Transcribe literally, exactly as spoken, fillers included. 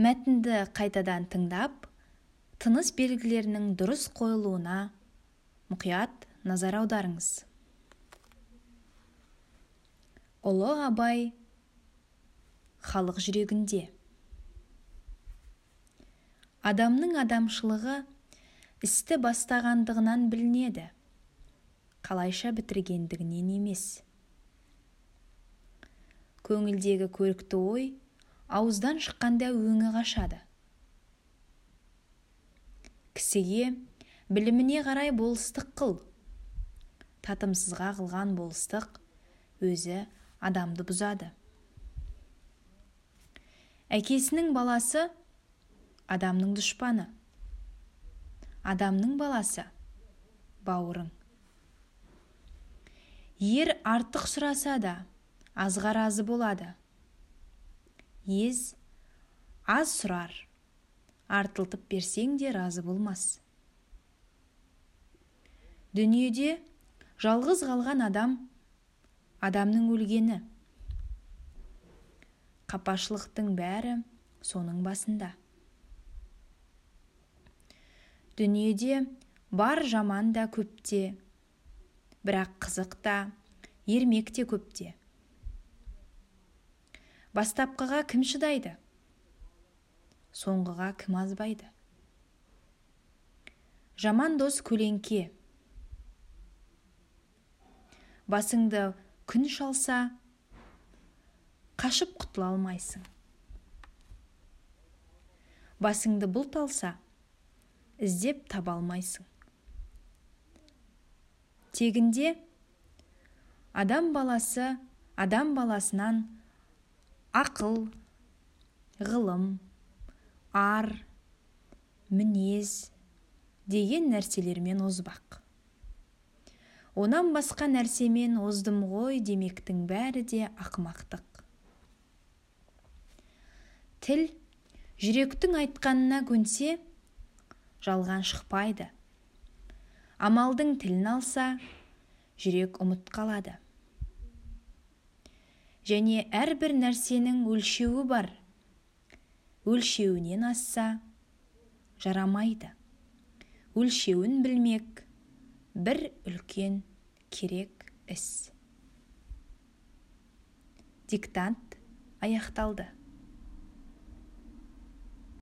Мәтінді қайтадан тыңдап, тыныс белгілерінің дұрыс қойылуына мұқият назар аударыңыз. Ұлы Абай халық жүрегінде. Адамның адамшылығы істі бастағандығынан білінеді, қалайша бітіргендігінен емес. Көңілдегі көрікті ой ауыздан шыққанда өңі қашады. Кісіге біліміне қарай болыстық қыл. Татымсызға қылған болыстық өзі адамды бұзады. Әкесінің баласы адамның дұшпаны. Адамның баласы бауырың. Ер артық сұраса да азға разы болады. Ез аз сұрар, артылтып берсең де разы болмас. Дүниеде жалғыз қалған адам адамның өлгені. Қапашылықтың бәрі соның басында. Дүниеде бар жаман да көпте, бірақ қызық та, ермек те көпте. Бастапқыға кім шыдайды? Соңғыға кім азбайды? Жаман дос көлеңке. Басыңды күн шалса, қашып құтыла алмайсың. Басыңды бұлт алса, іздеп таба алмайсың. Тегінде адам баласы адам баласынан ақыл, ғылым, ар, мінез деген нәрселермен озбақ. Онан басқа нәрсемен оздым ғой демектің бәрі де ақымақтық. Тіл жүректің айтқанына көнсе, жалған шықпайды. Амалдың тілін алса, жүрек ұмыт қалады. Және әрбір нәрсенің өлшеуі бар. Өлшеуінен асса, жарамайды. Өлшеуін білмек бір үлкен керек іс. Диктант аяқталды.